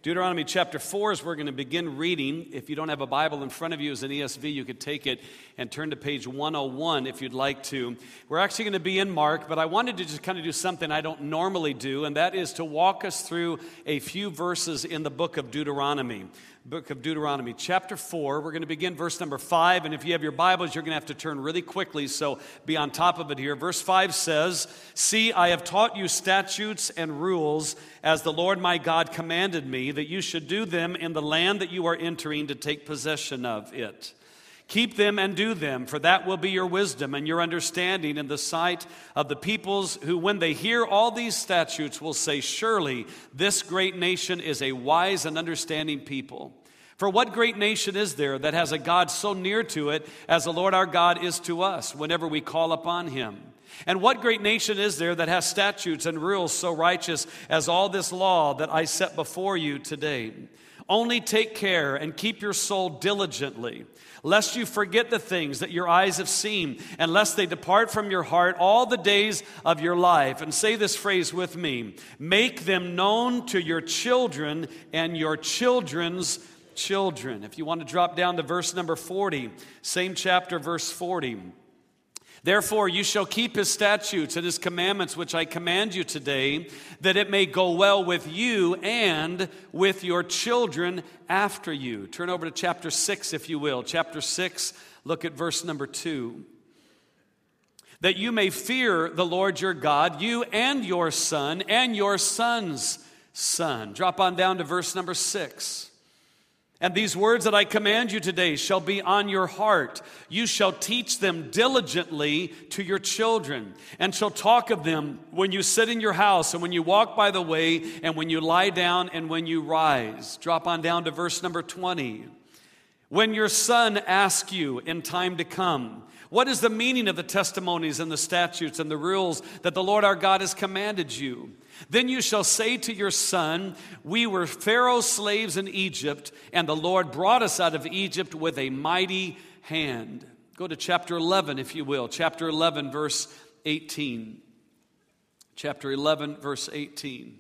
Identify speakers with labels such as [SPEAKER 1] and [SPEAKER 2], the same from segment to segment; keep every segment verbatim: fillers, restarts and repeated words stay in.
[SPEAKER 1] Deuteronomy chapter four is where we're going to begin reading. If you don't have a Bible in front of you as an E S V, you could take it and turn to page one oh one if you'd like to. We're actually going to be in Mark, but I wanted to just kind of do something I don't normally do, and that is to walk us through a few verses in the book of Deuteronomy. Book of Deuteronomy, chapter four. We're going to begin verse number five, and if you have your Bibles, you're going to have to turn really quickly, so be on top of it here. Verse five says, "See, I have taught you statutes and rules as the Lord my God commanded me, that you should do them in the land that you are entering to take possession of it. Keep them and do them, for that will be your wisdom and your understanding in the sight of the peoples who, when they hear all these statutes, will say, 'Surely this great nation is a wise and understanding people.' For what great nation is there that has a God so near to it as the Lord our God is to us whenever we call upon him? And what great nation is there that has statutes and rules so righteous as all this law that I set before you today? Only take care and keep your soul diligently, lest you forget the things that your eyes have seen, and lest they depart from your heart all the days of your life." And say this phrase with me: "Make them known to your children and your children's children." If you want to drop down to verse number forty, same chapter, verse forty. "Therefore you shall keep his statutes and his commandments which I command you today, that it may go well with you and with your children after you." Turn over to chapter six, if you will. Chapter six, look at verse number two. "That you may fear the Lord your God, you and your son and your son's son." Drop on down to verse number six. "And these words that I command you today shall be on your heart. You shall teach them diligently to your children, and shall talk of them when you sit in your house, and when you walk by the way, and when you lie down, and when you rise." Drop on down to verse number twenty. "When your son asks you in time to come, what is the meaning of the testimonies and the statutes and the rules that the Lord our God has commanded you? Then you shall say to your son, 'We were Pharaoh's slaves in Egypt, and the Lord brought us out of Egypt with a mighty hand.'" Go to chapter eleven, if you will. Chapter eleven, verse eighteen. Chapter eleven, verse eighteen.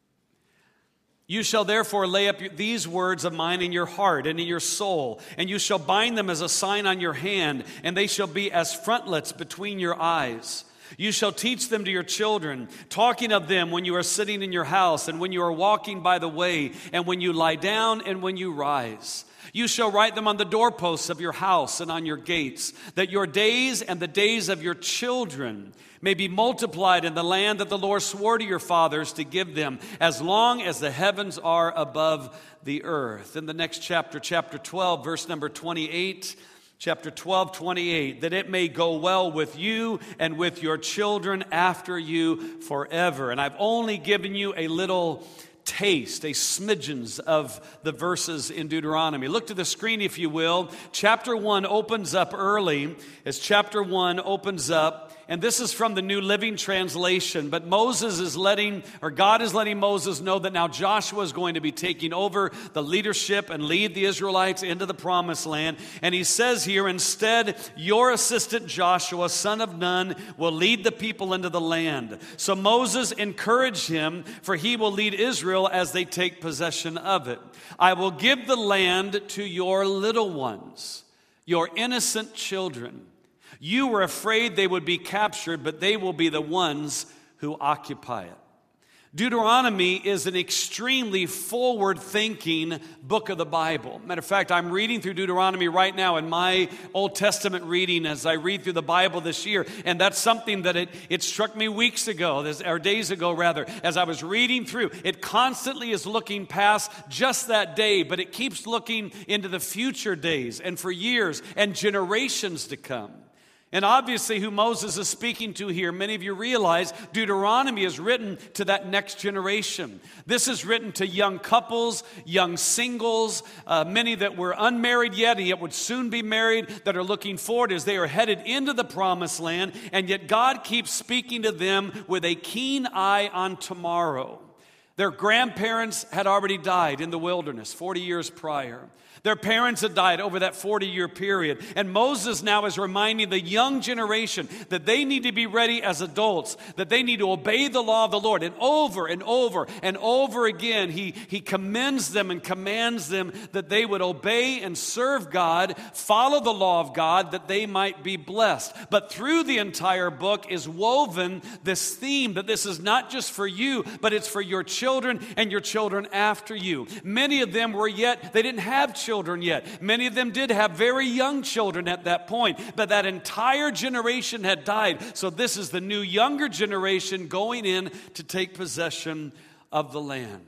[SPEAKER 1] "You shall therefore lay up these words of mine in your heart and in your soul, and you shall bind them as a sign on your hand, and they shall be as frontlets between your eyes. You shall teach them to your children, talking of them when you are sitting in your house, and when you are walking by the way, and when you lie down, and when you rise. You shall write them on the doorposts of your house and on your gates, that your days and the days of your children may be multiplied in the land that the Lord swore to your fathers to give them, as long as the heavens are above the earth." In the next chapter, chapter twelve, verse number twenty-eight, chapter twelve, twenty-eight, "That it may go well with you and with your children after you forever." And I've only given you a little taste, a smidgens of the verses in Deuteronomy. Look to the screen, if you will. Chapter one opens up early, as chapter one opens up, and this is from the New Living Translation, but Moses is letting, or God is letting Moses know that now Joshua is going to be taking over the leadership and lead the Israelites into the promised land. And he says here, "Instead, your assistant Joshua, son of Nun, will lead the people into the land. So Moses encouraged him, for he will lead Israel as they take possession of it. I will give the land to your little ones, your innocent children. You were afraid they would be captured, but they will be the ones who occupy it." Deuteronomy is an extremely forward-thinking book of the Bible. Matter of fact, I'm reading through Deuteronomy right now in my Old Testament reading as I read through the Bible this year. And that's something that it, it struck me weeks ago, or days ago rather, as I was reading through. It constantly is looking past just that day, but it keeps looking into the future days and for years and generations to come. And obviously who Moses is speaking to here, many of you realize Deuteronomy is written to that next generation. This is written to young couples, young singles, uh, many that were unmarried yet and yet would soon be married, that are looking forward as they are headed into the promised land. And yet God keeps speaking to them with a keen eye on tomorrow. Their grandparents had already died in the wilderness forty years prior. Their parents had died over that forty-year period. And Moses now is reminding the young generation that they need to be ready as adults, that they need to obey the law of the Lord. And over and over and over again, he, he commends them and commands them that they would obey and serve God, follow the law of God, that they might be blessed. But through the entire book is woven this theme that this is not just for you, but it's for your children and your children after you. Many of them were yet, they didn't have children. Children yet. Many of them did have very young children at that point, but that entire generation had died. So this is the new younger generation going in to take possession of the land.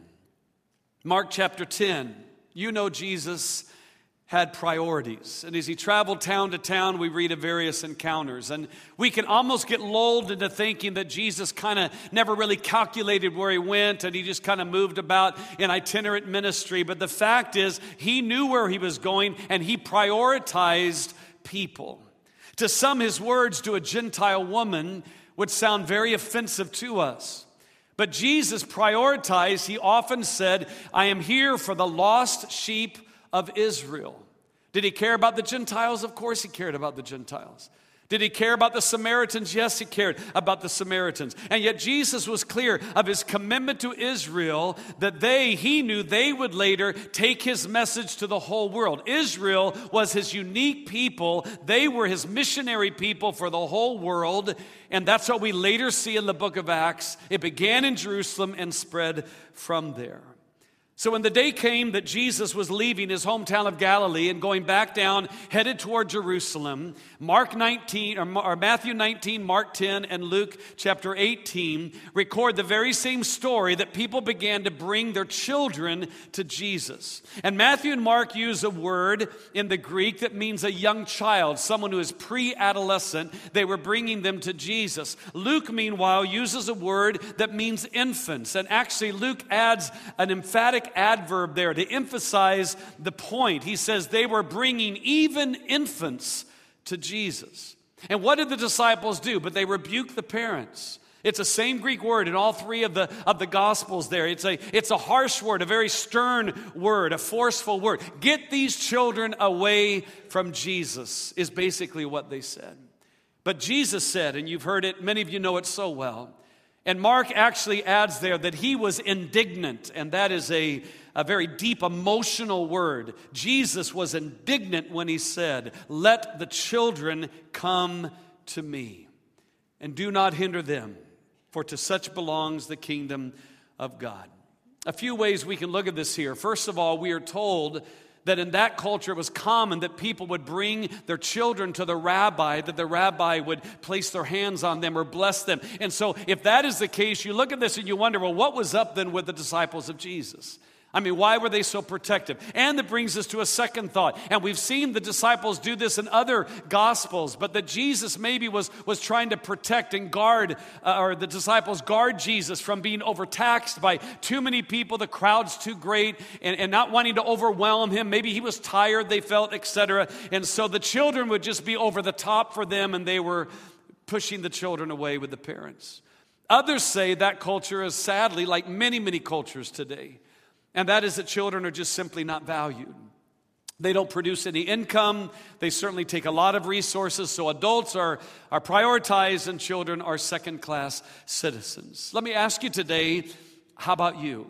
[SPEAKER 1] Mark chapter ten, you know Jesus had priorities. And as he traveled town to town, we read of various encounters. And we can almost get lulled into thinking that Jesus kind of never really calculated where he went and he just kind of moved about in itinerant ministry. But the fact is, he knew where he was going and he prioritized people. To some, his words to a Gentile woman would sound very offensive to us. But Jesus prioritized. He often said, I am here for the lost sheep of Israel. Did he care about the Gentiles? Of course he cared about the Gentiles. Did he care about the Samaritans? Yes, he cared about the Samaritans. And yet Jesus was clear of his commitment to Israel, that they, he knew they would later take his message to the whole world. Israel was his unique people. They were his missionary people for the whole world. And that's what we later see in the book of Acts. It began in Jerusalem and spread from there. So when the day came that Jesus was leaving his hometown of Galilee and going back down, headed toward Jerusalem, Mark nineteen, or Matthew nineteen, Mark ten, and Luke chapter eighteen record the very same story that people began to bring their children to Jesus. And Matthew and Mark use a word in the Greek that means a young child, someone who is pre-adolescent. They were bringing them to Jesus. Luke, meanwhile, uses a word that means infants. And actually, Luke adds an emphatic adverb there to emphasize the point. He says they were bringing even infants to Jesus. And what did the disciples do? But they rebuked the parents. It's the same Greek word in all three of the of the Gospels there. It's a, it's a harsh word, a very stern word, a forceful word. Get these children away from Jesus is basically what they said. But Jesus said, and you've heard it, many of you know it so well, and Mark actually adds there that he was indignant, and that is a, a very deep emotional word. Jesus was indignant when he said, let the children come to me, and do not hinder them, for to such belongs the kingdom of God. A few ways we can look at this here. First of all, we are told that in that culture it was common that people would bring their children to the rabbi, that the rabbi would place their hands on them or bless them. And so if that is the case, you look at this and you wonder, well, what was up then with the disciples of Jesus? I mean, why were they so protective? And that brings us to a second thought. And we've seen the disciples do this in other Gospels, but that Jesus maybe was, was trying to protect and guard, uh, or the disciples guard Jesus from being overtaxed by too many people, the crowd's too great, and, and not wanting to overwhelm him. Maybe he was tired, they felt, et cetera. And so the children would just be over the top for them, and they were pushing the children away with the parents. Others say that culture is sadly like many, many cultures today. And that is that children are just simply not valued. They don't produce any income. They certainly take a lot of resources. So adults are, are prioritized and children are second-class citizens. Let me ask you today, how about you?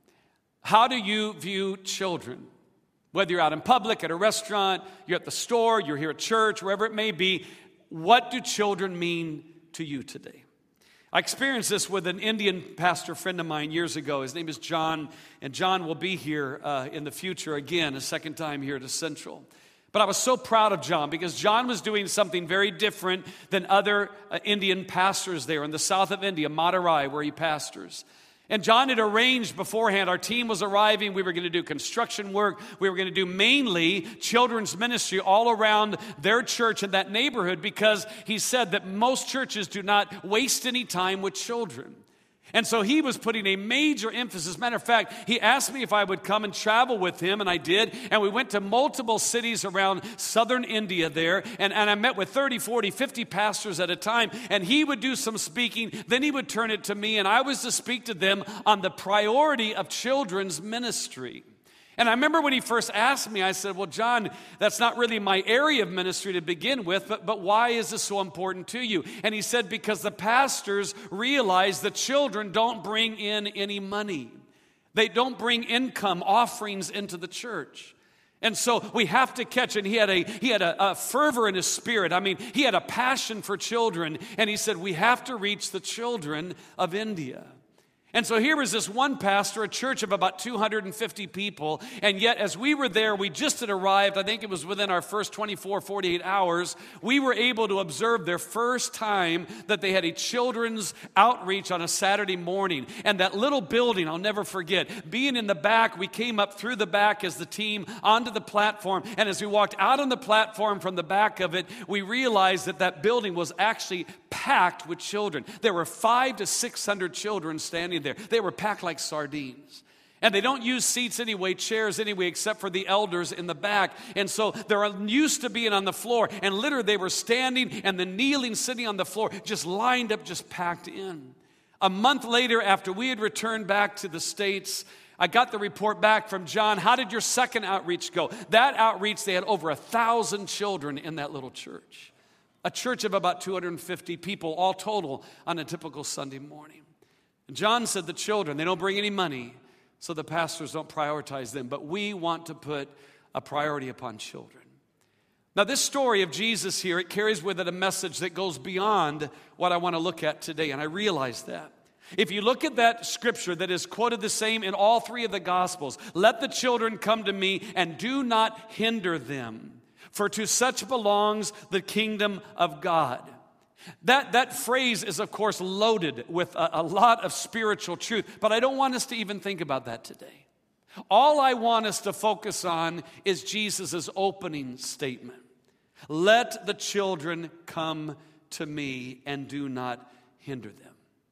[SPEAKER 1] How do you view children? Whether you're out in public, at a restaurant, you're at the store, you're here at church, wherever it may be, what do children mean to you today? I experienced this with an Indian pastor friend of mine years ago. His name is John, and John will be here uh, in the future again, a second time here to Central. But I was so proud of John because John was doing something very different than other uh, Indian pastors there in the south of India, Madurai, where he pastors. And John had arranged beforehand, our team was arriving, we were going to do construction work, we were going to do mainly children's ministry all around their church in that neighborhood because he said that most churches do not waste any time with children. And so he was putting a major emphasis. Matter of fact, he asked me if I would come and travel with him, and I did. And we went to multiple cities around southern India there. And, and I met with thirty, forty, fifty pastors at a time. And he would do some speaking. Then he would turn it to me, and I was to speak to them on the priority of children's ministry. And I remember when he first asked me, I said, well, John, that's not really my area of ministry to begin with, but, but why is this so important to you? And he said, because the pastors realize that children don't bring in any money. They don't bring income offerings into the church. And so we have to catch, and he had a he had a, a fervor in his spirit. I mean, he had a passion for children, and he said, we have to reach the children of India. And so here was this one pastor, a church of about two hundred fifty people, and yet as we were there, we just had arrived, I think it was within our first twenty-four, forty-eight hours, we were able to observe their first time that they had a children's outreach on a Saturday morning. And that little building, I'll never forget, being in the back, we came up through the back as the team onto the platform, and as we walked out on the platform from the back of it, we realized that that building was actually packed with children. There were five to six hundred children standing there. They were packed like sardines. And they don't use seats anyway, chairs anyway, except for the elders in the back. And so they're used to being on the floor. And literally they were standing and the kneeling, sitting on the floor, just lined up, just packed in. A month later, after we had returned back to the States, I got the report back from John. How did your second outreach go? That outreach, they had over a thousand children in that little church. A church of about two hundred fifty people, all total, on a typical Sunday morning. And John said the children, they don't bring any money, so the pastors don't prioritize them. But we want to put a priority upon children. Now, this story of Jesus here, it carries with it a message that goes beyond what I want to look at today, and I realize that. If you look at that scripture that is quoted the same in all three of the Gospels, let the children come to me and do not hinder them, for to such belongs the kingdom of God. That, that phrase is, of course, loaded with a, a lot of spiritual truth, but I don't want us to even think about that today. All I want us to focus on is Jesus' opening statement. Let the children come to me and do not hinder them.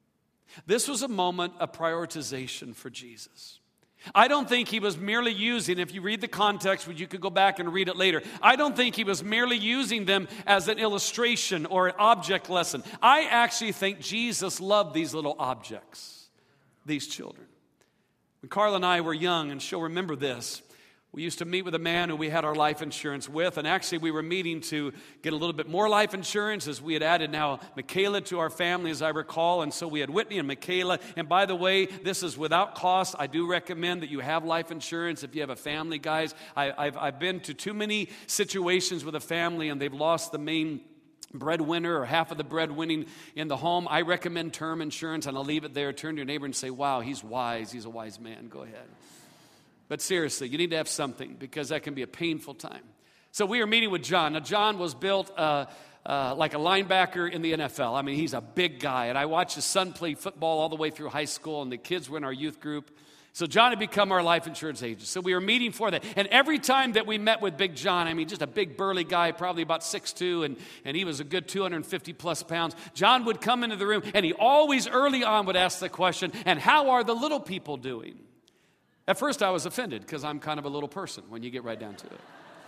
[SPEAKER 1] This was a moment of prioritization for Jesus. I don't think he was merely using, if you read the context, you could go back and read it later. I don't think he was merely using them as an illustration or an object lesson. I actually think Jesus loved these little objects, these children. When Carla and I were young, and she'll remember this, we used to meet with a man who we had our life insurance with, and actually we were meeting to get a little bit more life insurance as we had added now Michaela to our family, as I recall, and so we had Whitney and Michaela. And by the way, this is without cost. I do recommend that you have life insurance if you have a family, guys. I, I've, I've been to too many situations with a family, and they've lost the main breadwinner or half of the breadwinning in the home. I recommend term insurance, and I'll leave it there. Turn to your neighbor and say, wow, he's wise. He's a wise man. Go ahead. But seriously, you need to have something because that can be a painful time. So we were meeting with John. Now, John was built uh, uh, like a linebacker in the N F L. I mean, he's a big guy. And I watched his son play football all the way through high school, and the kids were in our youth group. So John had become our life insurance agent. So we were meeting for that. And every time that we met with Big John, I mean, just a big burly guy, probably about six foot two, and, and he was a good two hundred fifty plus pounds. John would come into the room, and he always early on would ask the question, and how are the little people doing? At first I was offended because I'm kind of a little person when you get right down to it.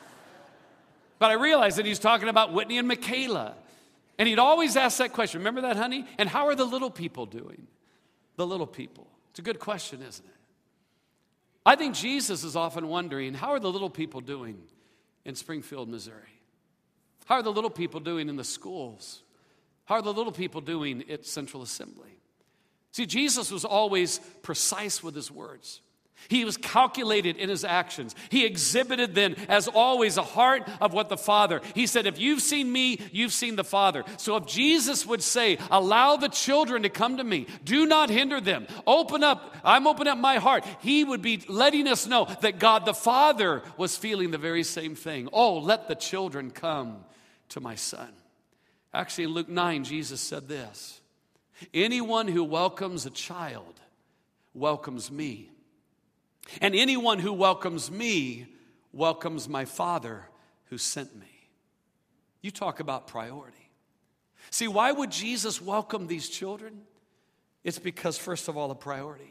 [SPEAKER 1] But I realized that he's talking about Whitney and Michaela. And he'd always ask that question. Remember that, honey? And how are the little people doing? The little people. It's a good question, isn't it? I think Jesus is often wondering, how are the little people doing in Springfield, Missouri? How are the little people doing in the schools? How are the little people doing at Central Assembly? See, Jesus was always precise with his words. He was calculated in his actions. He exhibited then, as always, a heart of what the Father. He said, if you've seen me, you've seen the Father. So if Jesus would say, allow the children to come to me, do not hinder them, open up, I'm opening up my heart, he would be letting us know that God the Father was feeling the very same thing. Oh, let the children come to my son. Actually, in Luke nine, Jesus said this, anyone who welcomes a child welcomes me. And anyone who welcomes me welcomes my Father who sent me. You talk about priority. See, why would Jesus welcome these children? It's because, first of all, a priority.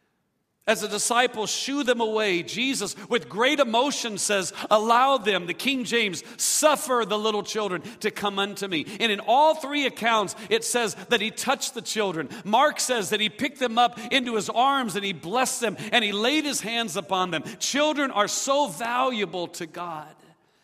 [SPEAKER 1] As the disciples shoo them away, Jesus, with great emotion, says, allow them, the King James, suffer the little children to come unto me. And in all three accounts, it says that he touched the children. Mark says that he picked them up into his arms and he blessed them and he laid his hands upon them. Children are so valuable to God.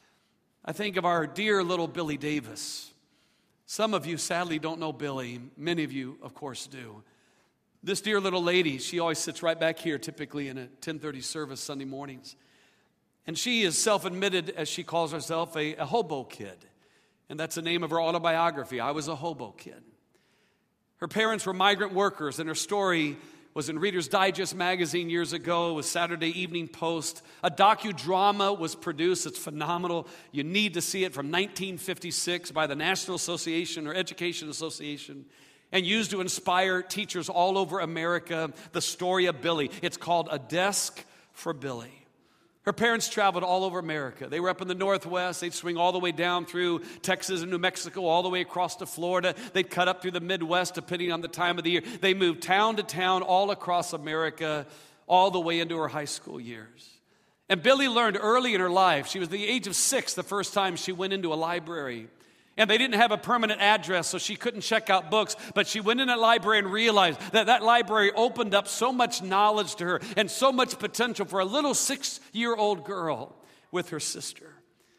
[SPEAKER 1] I think of our dear little Billy Davis. Some of you sadly don't know Billy. Many of you, of course, do. This dear little lady, she always sits right back here, typically in a ten thirty service Sunday mornings. And she is self-admitted, as she calls herself, a, a hobo kid. And that's the name of her autobiography, I Was a Hobo Kid. Her parents were migrant workers, and her story was in Reader's Digest magazine years ago. It was Saturday Evening Post. A docudrama was produced. It's phenomenal. You need to see it, from nineteen fifty-six by the National Association or Education Association, and used to inspire teachers all over America, the story of Billy. It's called A Desk for Billy. Her parents traveled all over America. They were up in the Northwest. They'd swing all the way down through Texas and New Mexico, all the way across to Florida. They'd cut up through the Midwest, depending on the time of the year. They moved town to town all across America, all the way into her high school years. And Billy learned early in her life, she was the age of six the first time she went into a library. And they didn't have a permanent address, so she couldn't check out books. But she went in a library and realized that that library opened up so much knowledge to her and so much potential for a little six-year-old girl with her sister.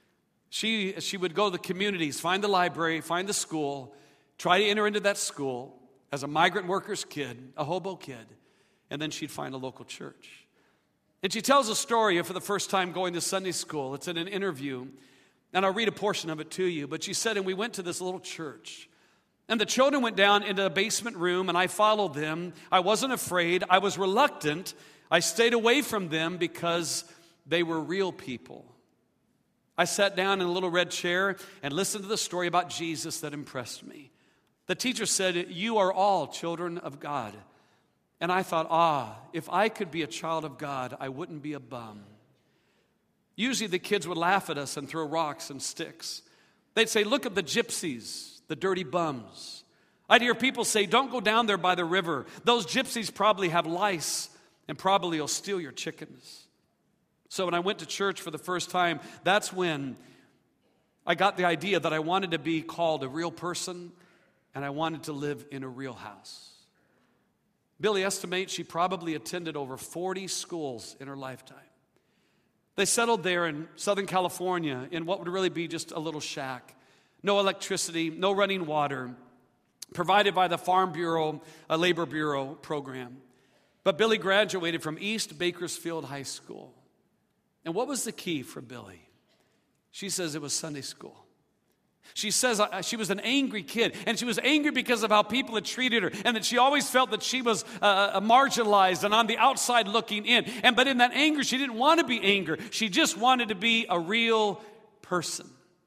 [SPEAKER 1] She, she would go to the communities, find the library, find the school, try to enter into that school as a migrant worker's kid, a hobo kid, and then she'd find a local church. And she tells a story of, for the first time, going to Sunday school. It's in an interview. And I'll read a portion of it to you. But she said, and we went to this little church. And the children went down into the basement room, and I followed them. I wasn't afraid. I was reluctant. I stayed away from them because they were real people. I sat down in a little red chair and listened to the story about Jesus that impressed me. The teacher said, you are all children of God. And I thought, ah, if I could be a child of God, I wouldn't be a bum. Usually the kids would laugh at us and throw rocks and sticks. They'd say, look at the gypsies, the dirty bums. I'd hear people say, don't go down there by the river. Those gypsies probably have lice and probably will steal your chickens. So when I went to church for the first time, that's when I got the idea that I wanted to be called a real person and I wanted to live in a real house. Billy estimates she probably attended over forty schools in her lifetime. They settled there in Southern California in what would really be just a little shack. No electricity, no running water, provided by the Farm Bureau, a Labor Bureau program. But Billy graduated from East Bakersfield High School. And what was the key for Billy? She says it was Sunday school. She says she was an angry kid, and she was angry because of how people had treated her, and that she always felt that she was uh, marginalized and on the outside looking in. And but in that anger, she didn't want to be anger. She just wanted to be a real person.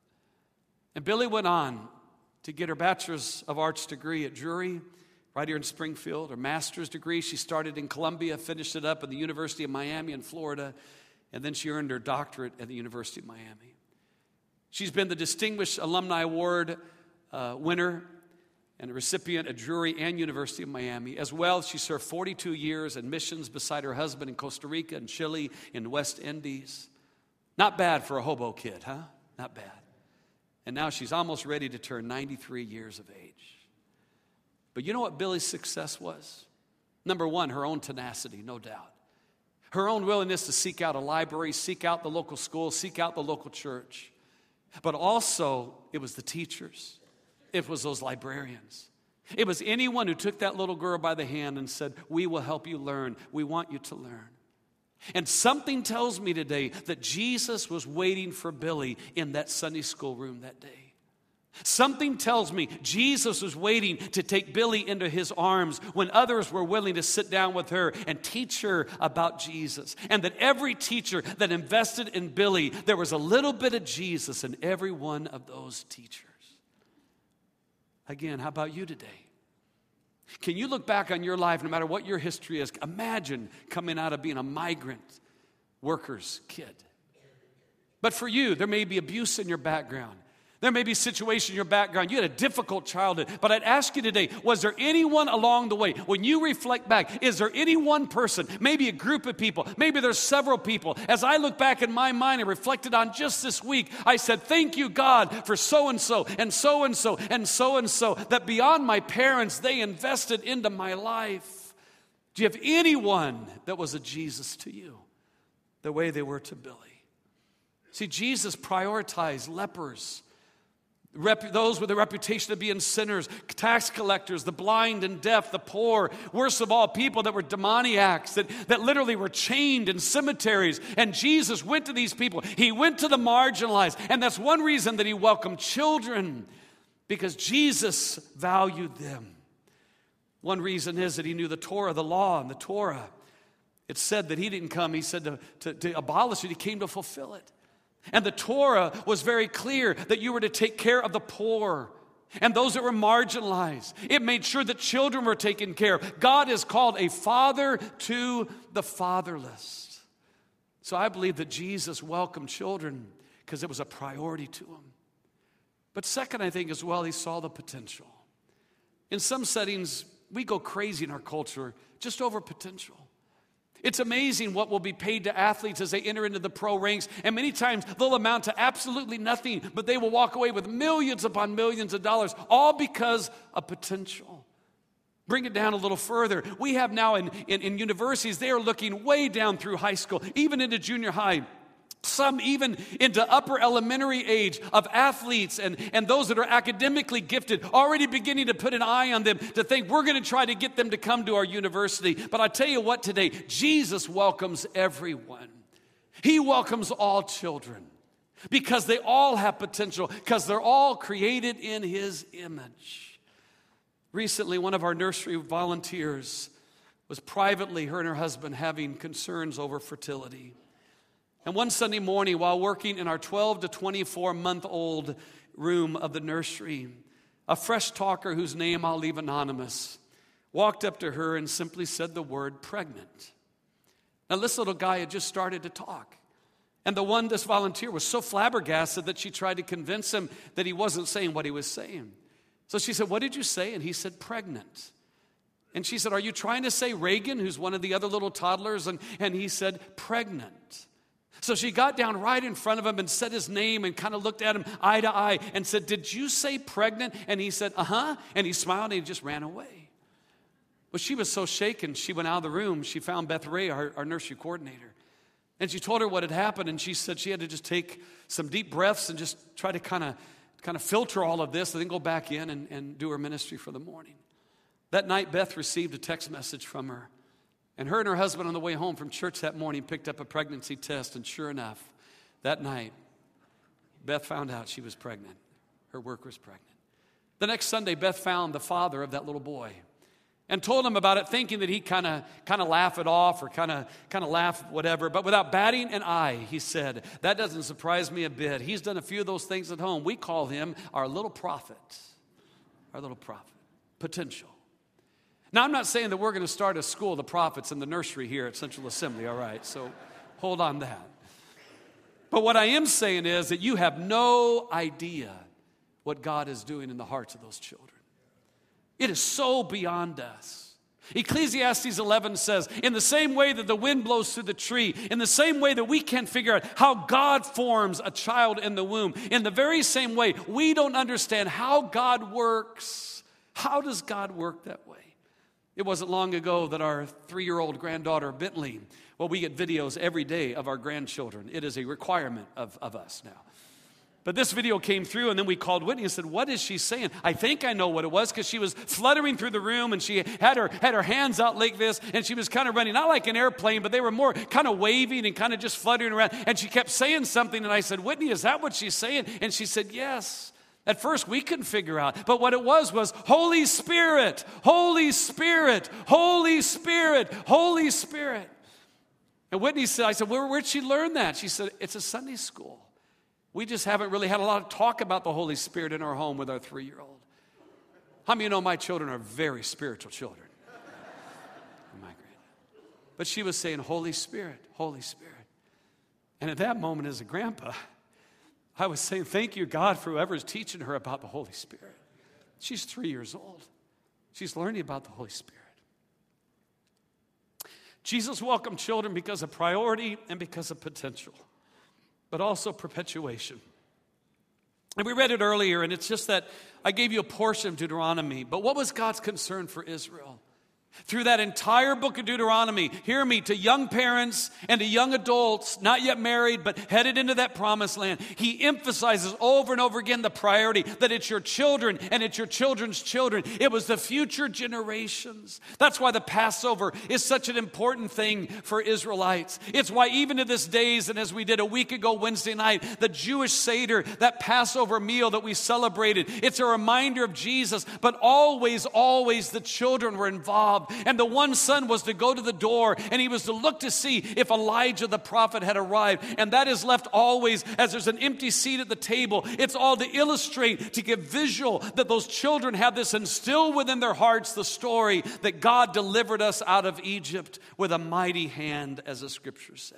[SPEAKER 1] And Billy went on to get her Bachelor's of Arts degree at Drury, right here in Springfield. Her master's degree, she started in Columbia, finished it up at the University of Miami in Florida, and then she earned her doctorate at the University of Miami. She's been the Distinguished Alumni Award uh, winner and a recipient at Drury and University of Miami. As well, she served forty-two years in missions beside her husband in Costa Rica and Chile in the West Indies. Not bad for a hobo kid, huh? Not bad. And now she's almost ready to turn ninety-three years of age. But you know what Billy's success was? Number one, her own tenacity, no doubt. Her own willingness to seek out a library, seek out the local school, seek out the local church. But also, it was the teachers. It was those librarians. It was anyone who took that little girl by the hand and said, we will help you learn. We want you to learn. And something tells me today that Jesus was waiting for Billy in that Sunday school room that day. Something tells me Jesus was waiting to take Billy into his arms when others were willing to sit down with her and teach her about Jesus. And that every teacher that invested in Billy, there was a little bit of Jesus in every one of those teachers. Again, how about you today? Can you look back on your life, no matter what your history is? Imagine coming out of being a migrant worker's kid. But for you, there may be abuse in your background. There may be a situation in your background. You had a difficult childhood. But I'd ask you today, was there anyone along the way, when you reflect back, is there any one person, maybe a group of people, maybe there's several people. As I look back in my mind and reflected on just this week, I said, thank you, God, for so-and-so and so-and-so and so-and-so, that beyond my parents, they invested into my life. Do you have anyone that was a Jesus to you the way they were to Billy? See, Jesus prioritized lepers, Rep, those with a reputation of being sinners, tax collectors, the blind and deaf, the poor, worst of all, people that were demoniacs, that, that literally were chained in cemeteries. And Jesus went to these people. He went to the marginalized. And that's one reason that he welcomed children, because Jesus valued them. One reason is that he knew the Torah, the law, and the Torah. It said that he didn't come, he said to, to, to abolish it, he came to fulfill it. And the Torah was very clear that you were to take care of the poor and those that were marginalized. It made sure that children were taken care of. God is called a father to the fatherless. So I believe that Jesus welcomed children because it was a priority to him. But second, I think as well, he saw the potential. In some settings, we go crazy in our culture just over potential. It's amazing what will be paid to athletes as they enter into the pro ranks. And many times they'll amount to absolutely nothing, but they will walk away with millions upon millions of dollars, all because of potential. Bring it down a little further. We have now in, in, in universities, they are looking way down through high school, even into junior high. Some even into upper elementary age of athletes and, and those that are academically gifted, already beginning to put an eye on them to think we're going to try to get them to come to our university. But I tell you what today, Jesus welcomes everyone. He welcomes all children because they all have potential, because they're all created in his image. Recently, one of our nursery volunteers was privately, her and her husband, having concerns over fertility. And one Sunday morning, while working in our twelve to twenty-four month old room of the nursery, a fresh talker whose name I'll leave anonymous walked up to her and simply said the word pregnant. Now this little guy had just started to talk. And the one, this volunteer, was so flabbergasted that she tried to convince him that he wasn't saying what he was saying. So she said, what did you say? And he said, pregnant. And she said, are you trying to say Reagan, who's one of the other little toddlers? And, and he said, pregnant. So she got down right in front of him and said his name and kind of looked at him eye to eye and said, did you say pregnant? And he said, uh-huh. And he smiled and he just ran away. Well, she was so shaken, she went out of the room. She found Beth Ray, our, our nursery coordinator. And she told her what had happened, and she said she had to just take some deep breaths and just try to kind of kind of filter all of this and then go back in and, and do her ministry for the morning. That night, Beth received a text message from her. And her and her husband on the way home from church that morning picked up a pregnancy test. And sure enough, that night, Beth found out she was pregnant. Her work was pregnant. The next Sunday, Beth found the father of that little boy and told him about it, thinking that he'd kind of kind of laugh it off or kind of kind of laugh whatever. But without batting an eye, he said, that doesn't surprise me a bit. He's done a few of those things at home. We call him our little prophet. Our little prophet. Potential. Now, I'm not saying that we're going to start a school of the prophets in the nursery here at Central Assembly, all right? So hold on that. But what I am saying is that you have no idea what God is doing in the hearts of those children. It is so beyond us. Ecclesiastes eleven says, in the same way that the wind blows through the tree, in the same way that we can't figure out how God forms a child in the womb, in the very same way, we don't understand how God works. How does God work that way? It wasn't long ago that our three-year-old granddaughter, Bentley, well, we get videos every day of our grandchildren. It is a requirement of, of us now. But this video came through, and then we called Whitney and said, what is she saying? I think I know what it was, because she was fluttering through the room, and she had her had her hands out like this, and she was kind of running, not like an airplane, but they were more kind of waving and kind of just fluttering around. And she kept saying something, and I said, Whitney, is that what she's saying? And she said, yes. At first, we couldn't figure out, but what it was was Holy Spirit, Holy Spirit, Holy Spirit, Holy Spirit. And Whitney said, I said, Where, where'd she learn that? She said, it's a Sunday school. We just haven't really had a lot of talk about the Holy Spirit in our home with our three-year-old. How many of you know my children are very spiritual children? My grand. But she was saying, Holy Spirit, Holy Spirit. And at that moment as a grandpa, I was saying, thank you, God, for whoever's teaching her about the Holy Spirit. She's three years old. She's learning about the Holy Spirit. Jesus welcomed children because of priority and because of potential, but also perpetuation. And we read it earlier, and it's just that I gave you a portion of Deuteronomy, but what was God's concern for Israel? Through that entire book of Deuteronomy, hear me, to young parents and to young adults, not yet married, but headed into that promised land, he emphasizes over and over again the priority that it's your children and it's your children's children. It was the future generations. That's why the Passover is such an important thing for Israelites. It's why even to this days, and as we did a week ago Wednesday night, the Jewish Seder, that Passover meal that we celebrated, it's a reminder of Jesus, but always, always the children were involved. And the one son was to go to the door and he was to look to see if Elijah the prophet had arrived. And that is left always as there's an empty seat at the table. It's all to illustrate, to give visual that those children have this instilled within their hearts the story that God delivered us out of Egypt with a mighty hand, as the scripture says.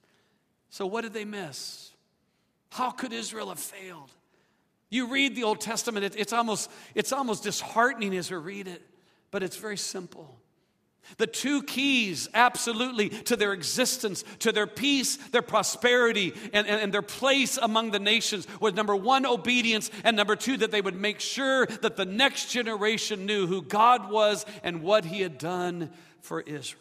[SPEAKER 1] So what did they miss? How could Israel have failed? You read the Old Testament, it, it's almost, it's almost disheartening as you read it. But it's very simple. The two keys, absolutely, to their existence, to their peace, their prosperity, and, and, and their place among the nations was, number one, obedience, and number two, that they would make sure that the next generation knew who God was and what he had done for Israel.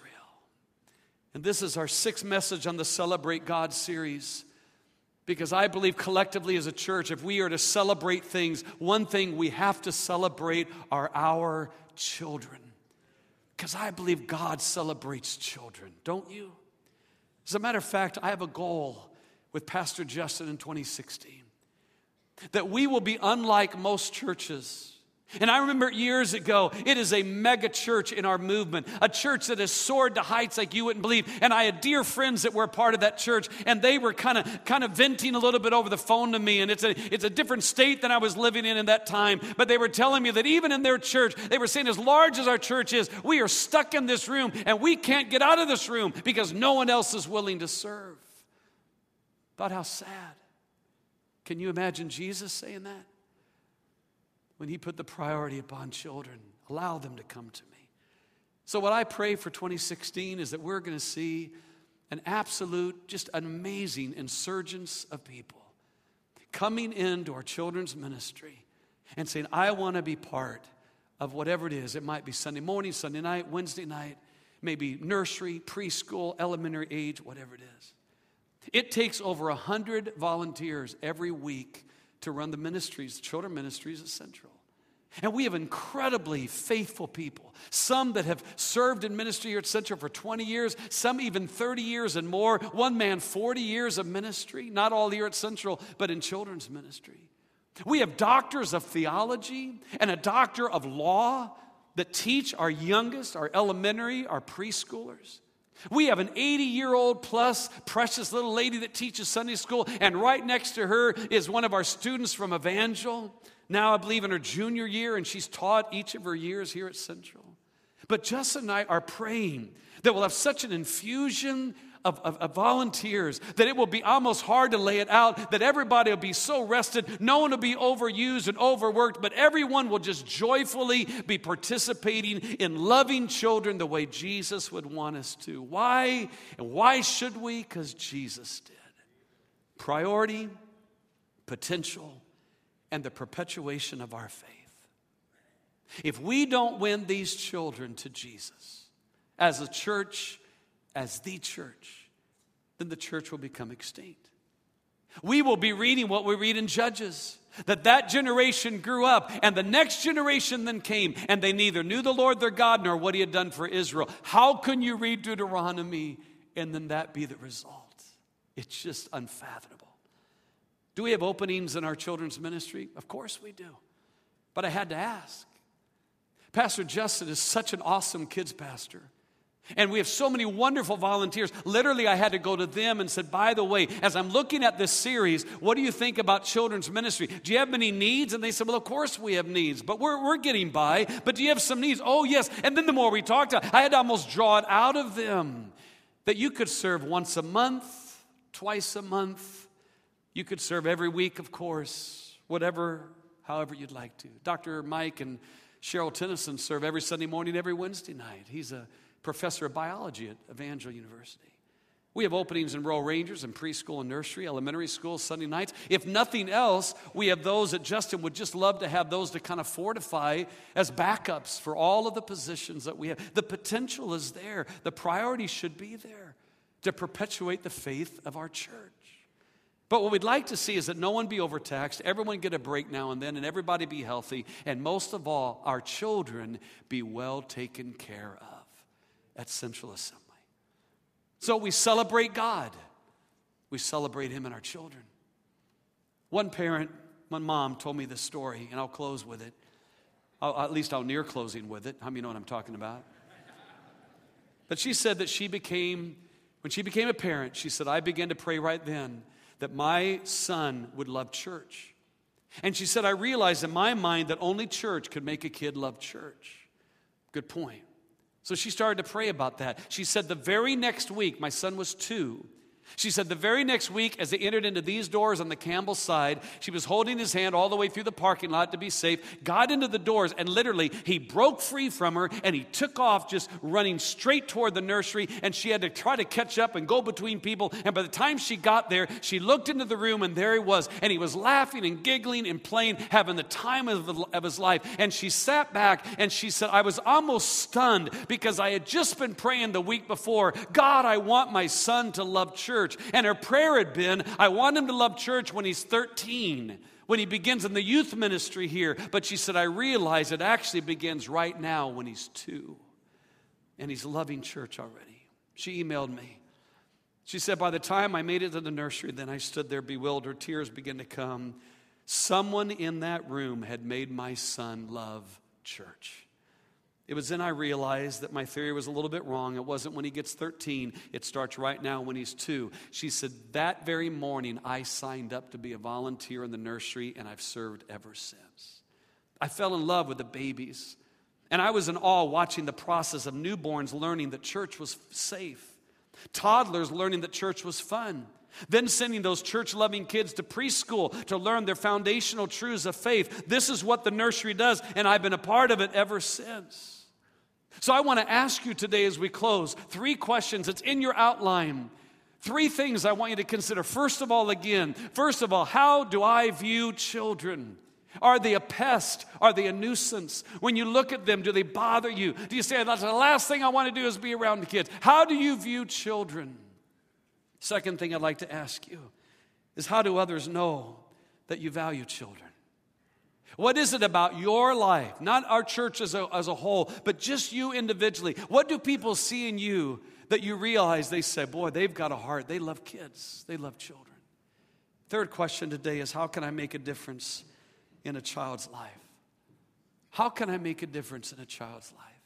[SPEAKER 1] And this is our sixth message on the Celebrate God series. Because I believe collectively as a church, if we are to celebrate things, one thing we have to celebrate are our children. Because I believe God celebrates children, don't you? As a matter of fact, I have a goal with Pastor Justin in twenty sixteen. That we will be unlike most churches. And I remember years ago, it is a mega church in our movement, a church that has soared to heights like you wouldn't believe. And I had dear friends that were a part of that church, and they were kind of kind of venting a little bit over the phone to me. And it's a it's a different state than I was living in in that time. But they were telling me that even in their church, they were saying, as large as our church is, we are stuck in this room, and we can't get out of this room because no one else is willing to serve. Thought how sad. Can you imagine Jesus saying that? When he put the priority upon children, allow them to come to me. So what I pray for twenty sixteen is that we're going to see an absolute, just an amazing insurgence of people coming into our children's ministry and saying, I want to be part of whatever it is. It might be Sunday morning, Sunday night, Wednesday night, maybe nursery, preschool, elementary age, whatever it is. It takes over one hundred volunteers every week to run the ministries, the children ministries at Central. And we have incredibly faithful people. Some that have served in ministry here at Central for twenty years, some even thirty years and more. One man, forty years of ministry, not all here at Central, but in children's ministry. We have doctors of theology and a doctor of law that teach our youngest, our elementary, our preschoolers. We have an eighty-year-old plus precious little lady that teaches Sunday school, and right next to her is one of our students from Evangel, now I believe in her junior year, and she's taught each of her years here at Central. But Justin and I are praying that we'll have such an infusion Of, of, of volunteers, that it will be almost hard to lay it out, that everybody will be so rested, no one will be overused and overworked, but everyone will just joyfully be participating in loving children the way Jesus would want us to. Why? And why should we? Because Jesus did. Priority, potential, and the perpetuation of our faith. If we don't win these children to Jesus as a church, as the church, then the church will become extinct. We will be reading what we read in Judges, that that generation grew up and the next generation then came and they neither knew the Lord their God nor what he had done for Israel. How can you read Deuteronomy and then that be the result? It's just unfathomable. Do we have openings in our children's ministry? Of course we do. But I had to ask. Pastor Justin is such an awesome kids pastor. And we have so many wonderful volunteers. Literally, I had to go to them and said, by the way, as I'm looking at this series, what do you think about children's ministry? Do you have many needs? And they said, well, of course we have needs, but we're, we're getting by. But do you have some needs? Oh, yes. And then the more we talked, I had to almost draw it out of them that you could serve once a month, twice a month. You could serve every week, of course, whatever, however you'd like to. Doctor Mike and Cheryl Tennyson serve every Sunday morning, every Wednesday night. He's a professor of biology at Evangel University. We have openings in Royal Rangers and preschool and nursery, elementary school, Sunday nights. If nothing else, we have those that Justin would just love to have those to kind of fortify as backups for all of the positions that we have. The potential is there. The priority should be there to perpetuate the faith of our church. But what we'd like to see is that no one be overtaxed, everyone get a break now and then, and everybody be healthy, and most of all, our children be well taken care of at Central Assembly. So we celebrate God. We celebrate Him and our children. One parent, one mom told me this story, and I'll close with it. I'll, at least I'll near closing with it. How many know what I'm talking about? But she said that she became, when she became a parent, she said, I began to pray right then that my son would love church. And she said, I realized in my mind that only church could make a kid love church. Good point. So she started to pray about that. She said the very next week, my son was two. She said the very next week, as they entered into these doors on the Campbell side, she was holding his hand all the way through the parking lot to be safe, got into the doors, and literally he broke free from her, and he took off just running straight toward the nursery, and she had to try to catch up and go between people. And by the time she got there, she looked into the room, and there he was, and he was laughing and giggling and playing, having the time of, of his life. And she sat back, and she said, I was almost stunned because I had just been praying the week before, God, I want my son to love church. And her prayer had been, I want him to love church when he's thirteen, when he begins in the youth ministry here. But she said, I realize it actually begins right now when he's two. And he's loving church already. She emailed me. She said, by the time I made it to the nursery, then I stood there bewildered. Tears began to come. Someone in that room had made my son love church. It was then I realized that my theory was a little bit wrong. It wasn't when he gets thirteen. It starts right now when he's two. She said, that very morning, I signed up to be a volunteer in the nursery, and I've served ever since. I fell in love with the babies. And I was in awe watching the process of newborns learning that church was safe. Toddlers learning that church was fun. Then sending those church-loving kids to preschool to learn their foundational truths of faith. This is what the nursery does, and I've been a part of it ever since. So I want to ask you today as we close, three questions. It's in your outline. Three things I want you to consider. First of all, again, first of all, how do I view children? Are they a pest? Are they a nuisance? When you look at them, do they bother you? Do you say, that's the last thing I want to do is be around the kids? How do you view children? Second thing I'd like to ask you is, how do others know that you value children? What is it about your life, not our church as a, as a whole, but just you individually? What do people see in you that you realize they say, boy, they've got a heart. They love kids. They love children. Third question today is, how can I make a difference in a child's life? How can I make a difference in a child's life?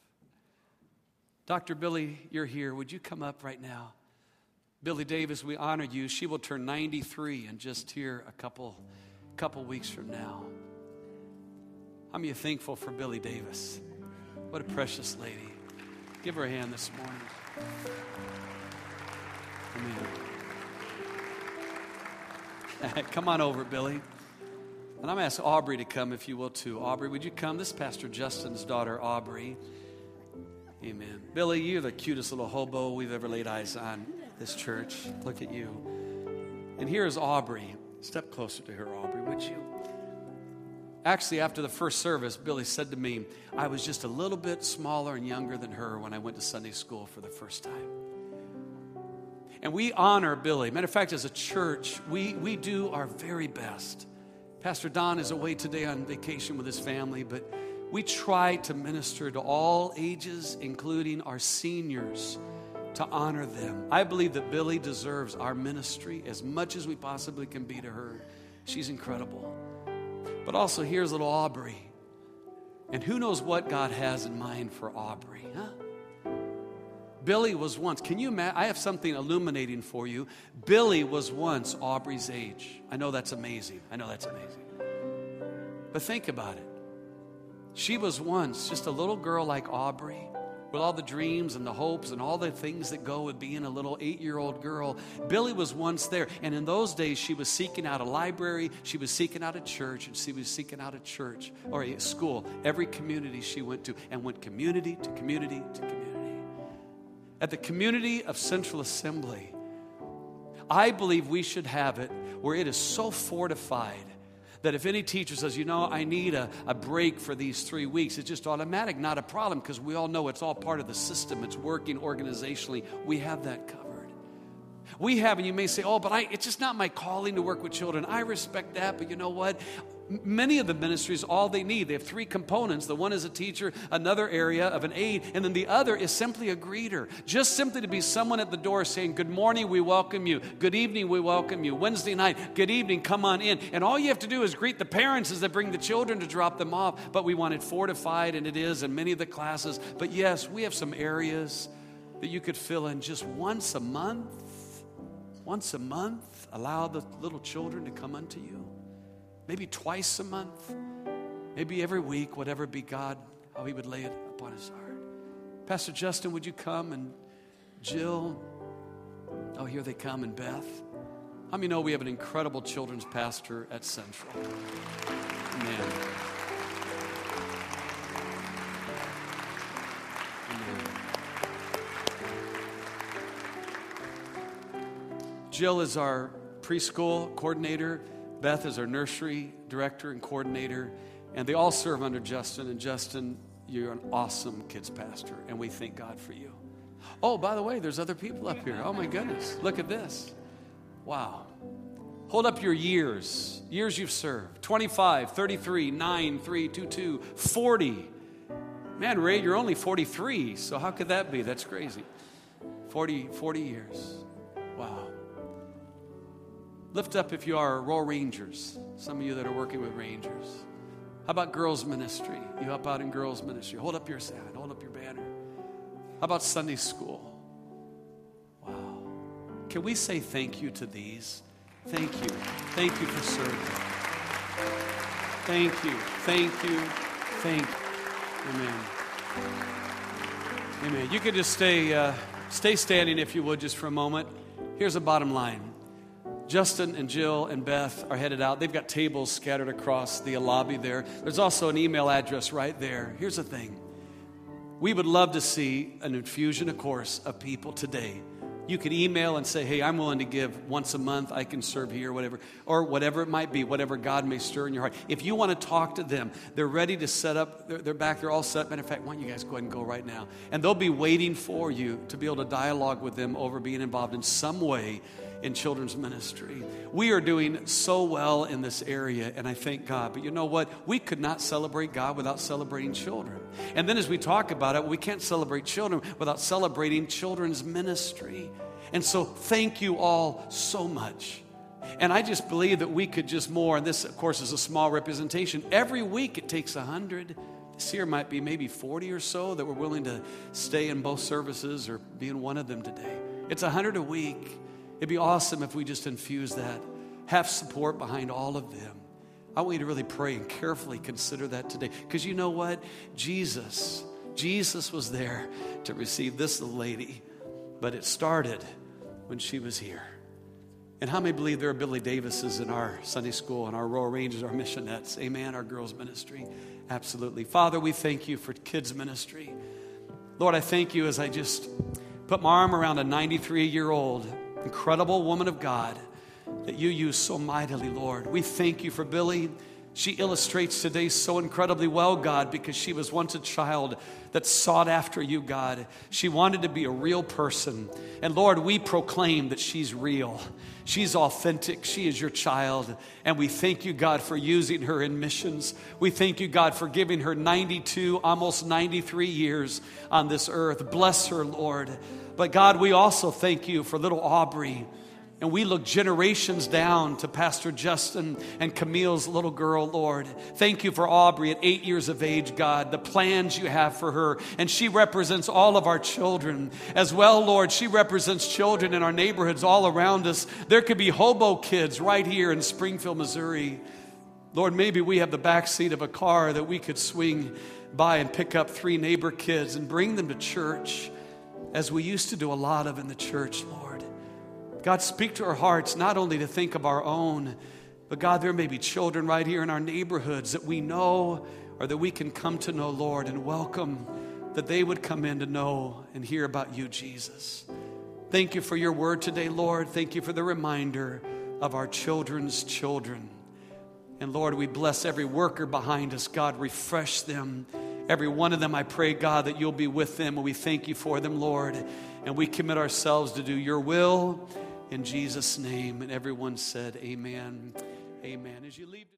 [SPEAKER 1] Doctor Billy, you're here. Would you come up right now? Billy Davis, we honor you. She will turn ninety-three in just here a couple, couple weeks from now. I'm you thankful for Billy Davis. What a precious lady. Give her a hand this morning. Amen. Come on over, Billy. And I'm going to ask Aubrey to come, if you will, too. Aubrey, would you come? This is Pastor Justin's daughter, Aubrey. Amen. Billy, you're the cutest little hobo we've ever laid eyes on this church. Look at you. And here is Aubrey. Step closer to her, Aubrey, would you? Actually, after the first service, Billy said to me, I was just a little bit smaller and younger than her when I went to Sunday school for the first time. And we honor Billy. Matter of fact, as a church, we, we do our very best. Pastor Don is away today on vacation with his family, but we try to minister to all ages, including our seniors, to honor them. I believe that Billy deserves our ministry as much as we possibly can be to her. She's incredible. But also, here's little Aubrey. And who knows what God has in mind for Aubrey, huh? Billy was once, can you imagine? I have something illuminating for you. Billy was once Aubrey's age. I know that's amazing. I know that's amazing. But think about it. She was once just a little girl like Aubrey, with all the dreams and the hopes and all the things that go with being a little eight-year-old girl. Billy was once there, and in those days, she was seeking out a library, she was seeking out a church, and she was seeking out a church or a school, every community she went to, and went community to community to community. At the community of Central Assembly, I believe we should have it where it is so fortified that if any teacher says, you know, I need a, a break for these three weeks, it's just automatic, not a problem, because we all know it's all part of the system. It's working organizationally. We have that covered. We have, and you may say, oh, but I, it's just not my calling to work with children. I respect that, but you know what? Many of the ministries, all they need, they have three components. The one is a teacher, another area of an aide, and then the other is simply a greeter. Just simply to be someone at the door saying, good morning, we welcome you. Good evening, we welcome you. Wednesday night, good evening, come on in. And all you have to do is greet the parents as they bring the children to drop them off. But we want it fortified, and it is in many of the classes. But yes, we have some areas that you could fill in just once a month. Once a month, allow the little children to come unto you. Maybe twice a month, maybe every week, whatever be God, how he would lay it upon his heart. Pastor Justin, would you come? And Jill, oh, here they come, and Beth. How many know we have an incredible children's pastor at Central? Amen. Amen. Jill is our preschool coordinator. Beth is our nursery director and coordinator, and they all serve under Justin. And Justin, you're an awesome kids pastor, and we thank God for you. Oh, by the way, there's other people up here. Oh my goodness, look at this. Wow. Hold up your years, years you've served. twenty-five, thirty-three, nine, three, two, two, forty. Man, Ray, you're only forty-three, so how could that be? That's crazy. forty, forty years. Wow. Lift up if you are Royal Rangers, some of you that are working with Rangers. How about girls ministry? You help out in girls ministry. Hold up your sign, hold up your banner. How about Sunday school? Wow. Can we say thank you to these? Thank you. Thank you for serving. Thank you. Thank you. Thank you. Amen. Amen. You could just stay, uh, stay standing if you would just for a moment. Here's the bottom line. Justin and Jill and Beth are headed out. They've got tables scattered across the lobby there. There's also an email address right there. Here's the thing. We would love to see an infusion, of course, of people today. You could email and say, hey, I'm willing to give once a month. I can serve here, whatever. Or whatever it might be, whatever God may stir in your heart. If you want to talk to them, they're ready to set up. They're, they're back. They're all set. Matter of fact, why don't you guys go ahead and go right now? And they'll be waiting for you to be able to dialogue with them over being involved in some way in children's ministry. We are doing so well in this area, and I thank God. But you know what? We could not celebrate God without celebrating children. And then as we talk about it, we can't celebrate children without celebrating children's ministry. And so thank you all so much. And I just believe that we could just more, and this, of course, is a small representation. Every week it takes a hundred. This year might be maybe forty or so that we're willing to stay in both services or be in one of them today. It's a hundred a week. It'd be awesome if we just infuse that, have support behind all of them. I want you to really pray and carefully consider that today. Because you know what? Jesus, Jesus was there to receive this little lady, but it started when she was here. And how many believe there are Billy Davises in our Sunday school and our Royal Rangers, our missionettes? Amen, our girls ministry. Absolutely. Father, we thank you for kids ministry. Lord, I thank you as I just put my arm around a ninety-three-year-old incredible woman of God that you use so mightily, Lord. We thank you for Billy. She illustrates today so incredibly well, God, because she was once a child that sought after you, God. She wanted to be a real person. And Lord, we proclaim that she's real. She's authentic. She is your child. And we thank you, God, for using her in missions. We thank you, God, for giving her ninety-two, almost ninety-three years on this earth. Bless her, Lord. But God, we also thank you for little Aubrey. And we look generations down to Pastor Justin and Camille's little girl, Lord. Thank you for Aubrey at eight years of age, God, the plans you have for her. And she represents all of our children. As well, Lord, she represents children in our neighborhoods all around us. There could be hobo kids right here in Springfield, Missouri. Lord, maybe we have the back seat of a car that we could swing by and pick up three neighbor kids and bring them to church, as we used to do a lot of in the church, Lord. God, speak to our hearts, not only to think of our own, but God, there may be children right here in our neighborhoods that we know or that we can come to know, Lord, and welcome that they would come in to know and hear about you, Jesus. Thank you for your word today, Lord. Thank you for the reminder of our children's children. And Lord, we bless every worker behind us. God, refresh them. Every one of them, I pray, God, that you'll be with them. And we thank you for them, Lord. And we commit ourselves to do your will in Jesus' name. And everyone said, amen. Amen. As you leave